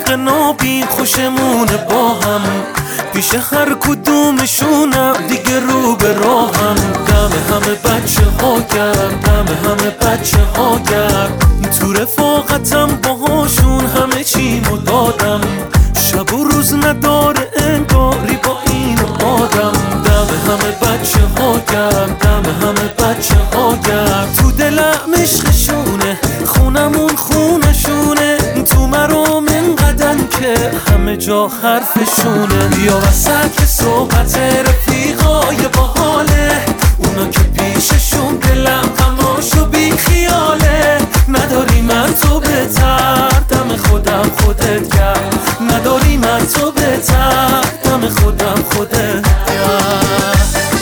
رفیق نابین خوشمونه با هم، پیش هر کدومشونم دیگه رو به راهم. دم همه بچه ها گرم، دم همه بچه ها گرم، تو رفاقتم باهاشون همه چیمو دادم. شب و روز نداره انگاری با این آدم. دم همه بچه ها گرم، دم همه بچه ها گرم، تو دلم عشقشونه، خونمون خونشونه، تو مرام انقدر که همه جا حرفشونه. بیا وسط صحبت رفیقای باحاله، اونا که پیششون دلم غماشو بی خیاله. نداری من تو بهتر، دم خودم خودت گرم، نداری من تو بهتر، دم خودم خودت گرم.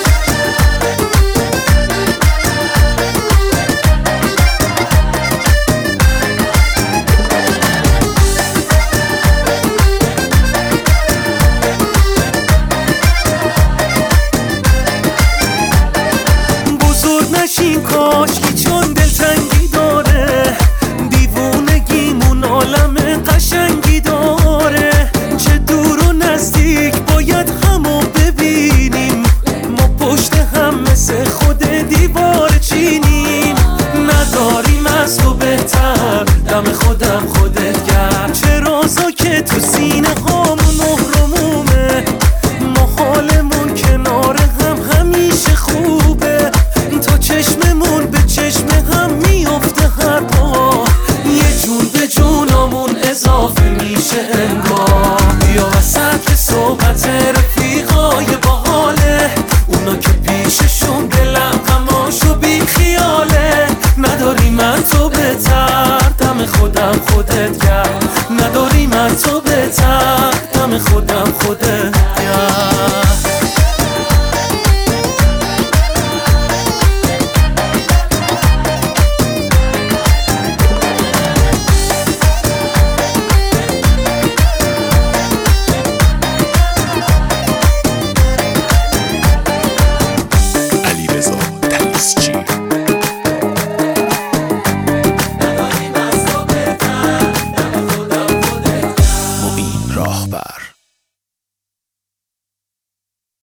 نشین کاشکی چون دلتنگی داره، دیوونگیمون عالم قشنگی داره. چه دور و نزدیک باید همو ببینیم، ما پشت هم مثل خود دیوار چینیم. نداریم از تو بهتر، دم خودم خودت گرم، چه رازا که تو سینه هامون اهرمومه. ما حالمون کنار هم همیشه خوبه، چشممون به چشم هم میافته هر پا، یه جون به جونمون اضافه میشه انگار. بیا وسط صحبت رفیقای باحاله، اونا که پیششون دلم غماشو بی خیاله. نداری من تو بهتر، دم خودم خودت گرم، نداری من تو بهتر، دم خودم خودت گرم.